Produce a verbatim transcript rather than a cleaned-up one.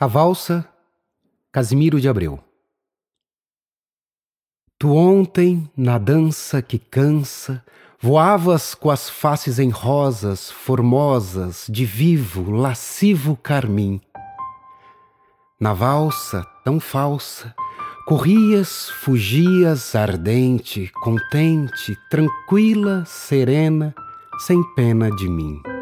A valsa, Casimiro de Abreu. Tu ontem, na dança que cansa, voavas com as faces em rosas, formosas, de vivo, lascivo carmim. Na valsa, tão falsa, corrias, fugias, ardente, contente, tranquila, serena, sem pena de mim.